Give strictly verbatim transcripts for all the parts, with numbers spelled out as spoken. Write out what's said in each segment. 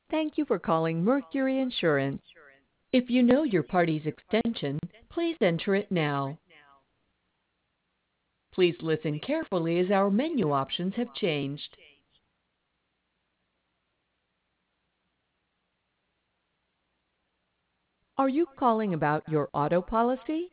Thank you for calling Mercury Insurance. If you know your party's extension, please enter it now. Please listen carefully as our menu options have changed. Are you calling about your auto policy?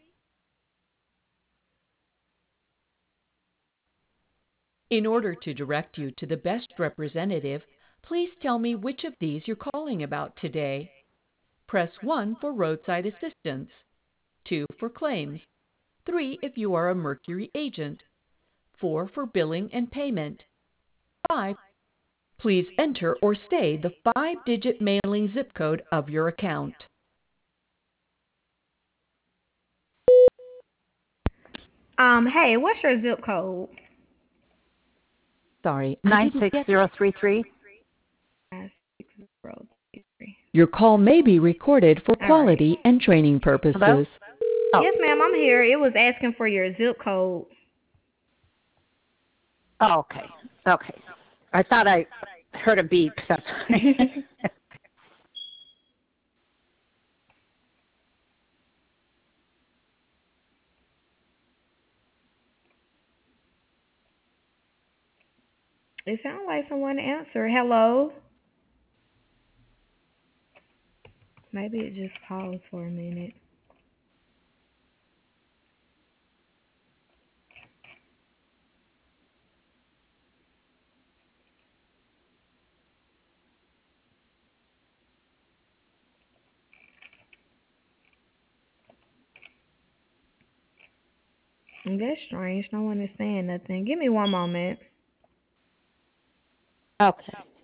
In order to direct you to the best representative, please tell me which of these you're calling about today. Press one for roadside assistance, two for claims, three if you are a Mercury agent, four for billing and payment, five. Please enter or say the five-digit mailing zip code of your account. Um, hey, what's your zip code? Sorry, I Nine didn't six get zero three three. Nine six zero three three. your call may be recorded for All right. quality and training Hello? purposes. Oh, Yes, ma'am, I'm here. It was asking for your zip code. oh, okay. Okay. I thought I heard a beep. That's It sounds like someone answered. Hello? Maybe it just paused for a minute. That's strange. No one is saying nothing. Give me one moment. okay.